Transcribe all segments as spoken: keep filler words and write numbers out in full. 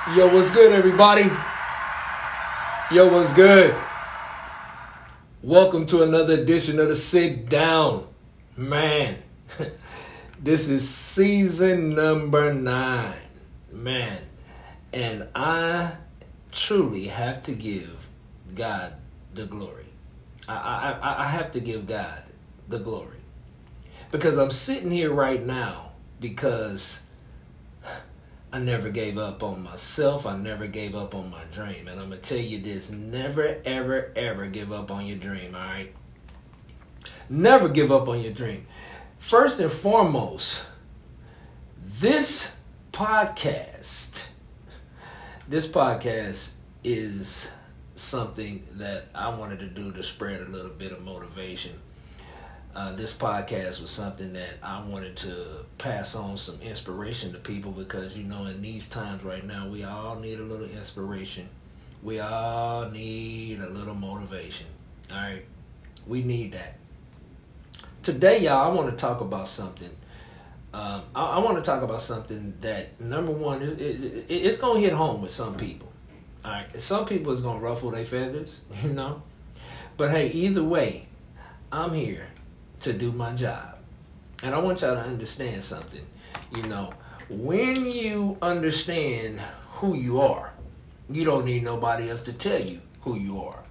Yo, what's good, everybody? Yo, what's good? Welcome to another edition of the Sit Down. Man, this is season number nine. Man, and I truly have to give God the glory. I, I, I have to give God the glory. Because I'm sitting here right now because I never gave up on myself. I never gave up on my dream. And I'm going to tell you this. Never, ever, ever give up on your dream, all right? Never give up on your dream. First and foremost, this podcast, this podcast is something that I wanted to do to spread a little bit of motivation. Uh, this podcast was something that I wanted to pass on some inspiration to people because, you know, in these times right now, we all need a little inspiration. We all need a little motivation. All right? We need that. Today, y'all, I want to talk about something. Um, I, I want to talk about something that, number one, it, it, it, it's going to hit home with some people. All right? Some people it's going to ruffle their feathers, you know? But, hey, either way, I'm here to do my job. And I want y'all to understand something. You know, when you understand who you are, you don't need nobody else to tell you who you are.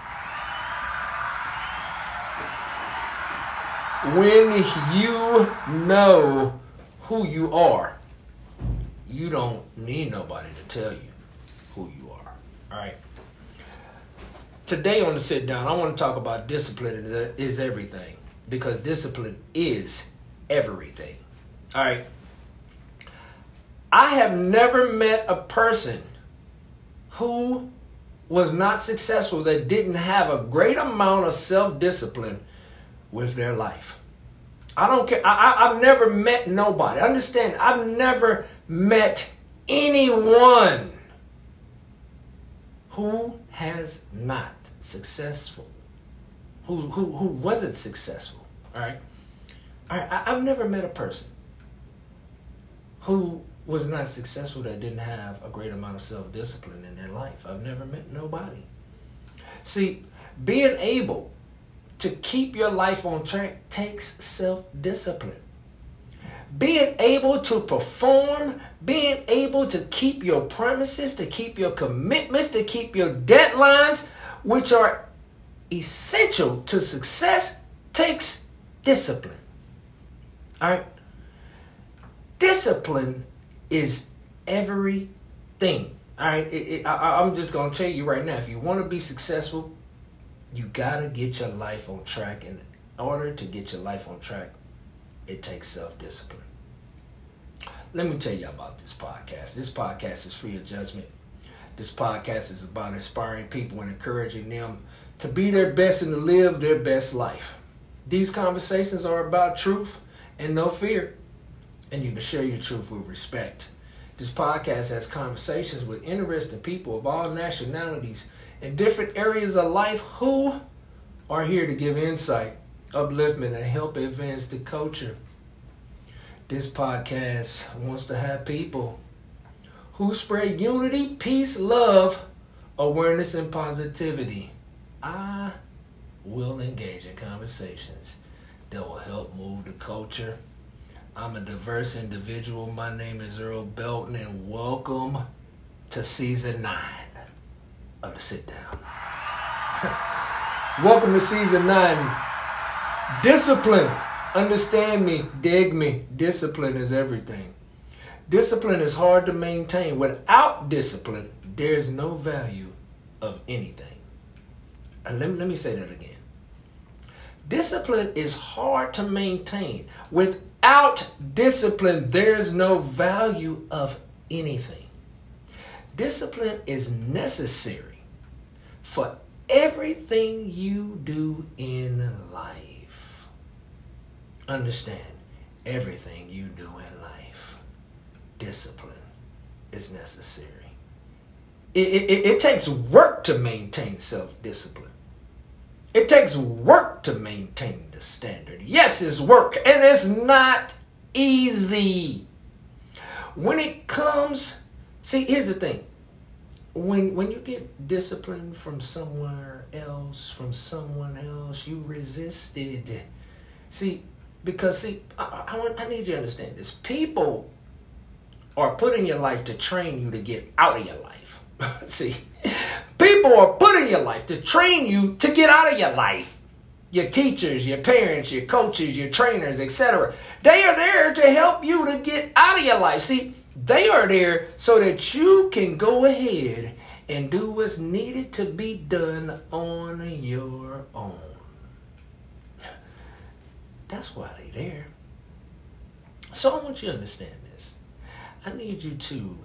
When you know who you are, you don't need nobody to tell you who you are. All right. Today on the Sit Down, I want to talk about discipline is, is everything. Because discipline is everything. All right. I have never met a person who was not successful that didn't have a great amount of self-discipline with their life. I don't care. I, I, I've never met nobody. Understand, I've never met anyone who has not successful. Who, who who wasn't successful, all right? All right, I, I've never met a person who was not successful that didn't have a great amount of self-discipline in their life. I've never met nobody. See, being able to keep your life on track takes self-discipline. Being able to perform, being able to keep your promises, to keep your commitments, to keep your deadlines, which are essential to success, takes discipline. All right? Discipline is everything. All right? It, it, I, I'm just going to tell you right now, if you want to be successful, you got to get your life on track. And in order to get your life on track, it takes self-discipline. Let me tell you about this podcast. This podcast is free of judgment. This podcast is about inspiring people and encouraging them to be their best and to live their best life. These conversations are about truth and no fear. And you can share your truth with respect. This podcast has conversations with interesting people of all nationalities in different areas of life who are here to give insight, upliftment, and help advance the culture. This podcast wants to have people who spread unity, peace, love, awareness, and positivity. I will engage in conversations that will help move the culture. I'm a diverse individual. My name is Earl Belton, and welcome to season nine of the Sit Down. Welcome to season nine. Discipline. Understand me, dig me. Discipline is everything. Discipline is hard to maintain. Without discipline, there's no value of anything. And let me, let me say that again. Discipline is hard to maintain. Without discipline, there's no value of anything. Discipline is necessary for everything you do in life. Understand, everything you do in life, discipline is necessary. It, it, it takes work to maintain self-discipline. It takes work to maintain the standard. Yes, it's work, and it's not easy. When it comes See, here's the thing. When when you get discipline from somewhere else, from someone else, you resisted. See, because see, I, I, want, I need you to understand this. People are put in your life to train you to get out of your life. See, people are put in your life to train you to get out of your life. Your teachers, your parents, your coaches, your trainers, et cetera. They are there to help you to get out of your life. See, they are there so that you can go ahead and do what's needed to be done on your own. That's why they're there. So I want you to understand this. I need you to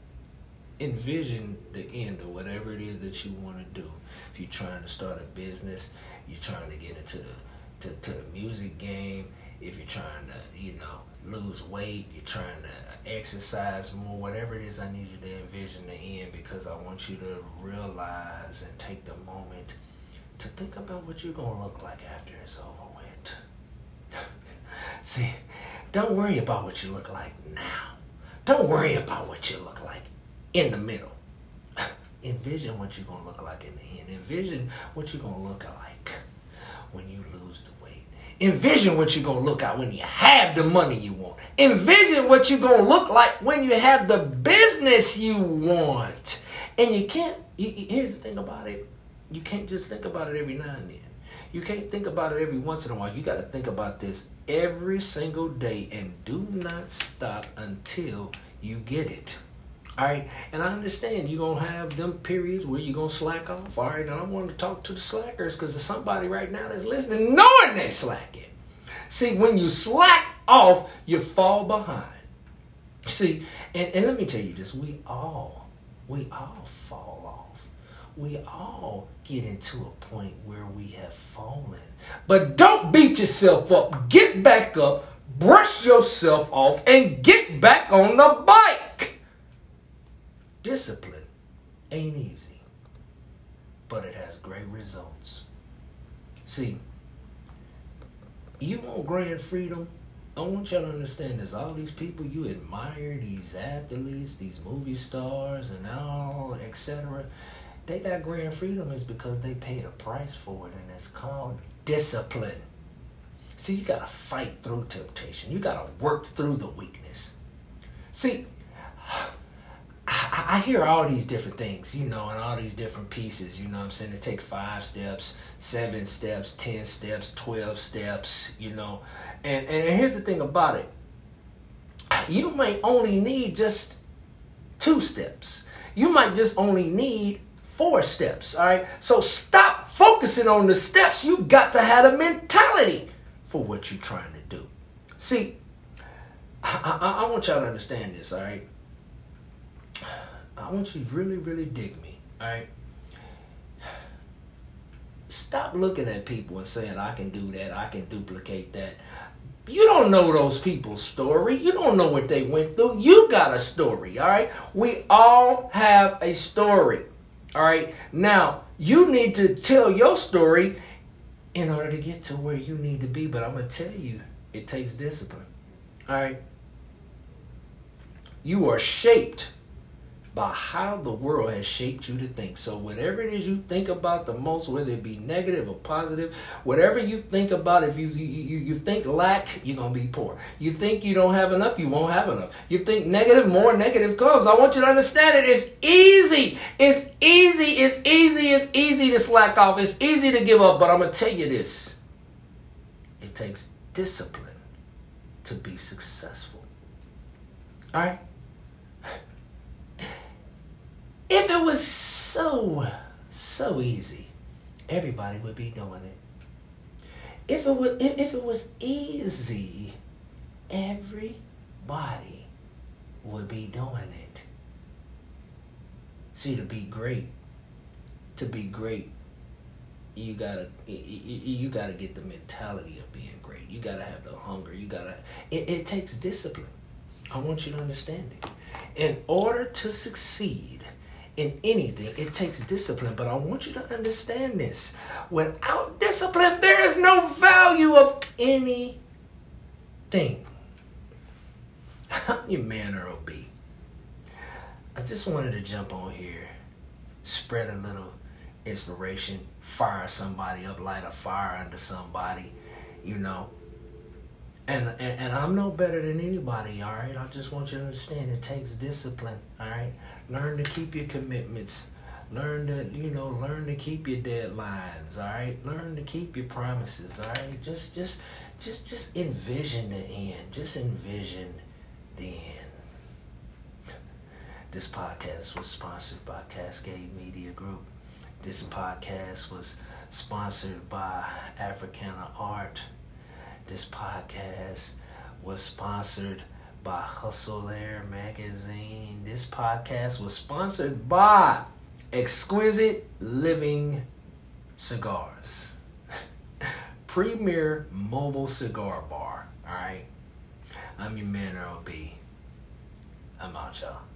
envision the end of whatever it is that you want to do. If you're trying to start a business, you're trying to get into the to, to the music game, if you're trying to, you know, lose weight, you're trying to exercise more, whatever it is, I need you to envision the end, because I want you to realize and take the moment to think about what you're going to look like after it's over with. See, don't worry about what you look like now. Don't worry about what you look like in the middle. Envision what you're going to look like in the end. Envision what you're going to look like when you lose the weight. Envision what you're going to look like when you have the money you want. Envision what you're going to look like when you have the business you want. And you can't, you, here's the thing about it. You can't just think about it every now and then. You can't think about it every once in a while. You got to think about this every single day, and do not stop until you get it. All right, and I understand you're going to have them periods where you're going to slack off. All right, and I want to talk to the slackers, because there's somebody right now that's listening knowing they slacking. See, when you slack off, you fall behind. See, and, and let me tell you this, we all, we all fall off. We all get into a point where we have fallen. But don't beat yourself up. Get back up, brush yourself off, and get back on the bike. Discipline ain't easy, but it has great results. See, you want grand freedom? I want y'all to understand this. All these people you admire, these athletes, these movie stars, and all, et cetera, they got grand freedom is because they paid a price for it, and it's called discipline. See, you got to fight through temptation. You got to work through the weakness. See, I, I hear all these different things, you know, and all these different pieces, you know what I'm saying? It take five steps, seven steps, ten steps, twelve steps, you know. And, and here's the thing about it. You might only need just two steps. You might just only need four steps, all right? So stop focusing on the steps. You got to have a mentality for what you're trying to do. See, I, I, I want y'all to understand this, all right? I want you to really, really dig me, all right? Stop looking at people and saying, I can do that, I can duplicate that. You don't know those people's story. You don't know what they went through. You got a story, all right? We all have a story, all right? Now, you need to tell your story in order to get to where you need to be. But I'm going to tell you, it takes discipline, all right? You are shaped by how the world has shaped you to think. So whatever it is you think about the most, whether it be negative or positive, whatever you think about, if you you, you think lack, you're going to be poor. You think you don't have enough, you won't have enough. You think negative, more negative comes. I want you to understand it. It's easy. It's easy. It's easy. It's easy to slack off. It's easy to give up. But I'm going to tell you this. It takes discipline to be successful. All right? If it was so, so easy, everybody would be doing it. If it was, if, if it was easy, everybody would be doing it. See, to be great, to be great, you gotta, you, you gotta get the mentality of being great. You gotta have the hunger. You gotta. It, it takes discipline. I want you to understand it. In order to succeed in anything, it takes discipline. But I want you to understand this. Without discipline, there is no value of anything. You man or O B. I just wanted to jump on here, spread a little inspiration, fire somebody up, light a fire under somebody, you know. And, and and I'm no better than anybody, all right? I just want you to understand it takes discipline, all right? Learn to keep your commitments. Learn to, you know, learn to keep your deadlines, all right? Learn to keep your promises, all right? Just, just, just, just envision the end. Just envision the end. This podcast was sponsored by Cascade Media Group. This podcast was sponsored by Africana Art. This podcast was sponsored by Hustle Air Magazine. This podcast was sponsored by Exquisite Living Cigars. Premier Mobile Cigar Bar. Alright? I'm your man, Earl B. I'm out, y'all.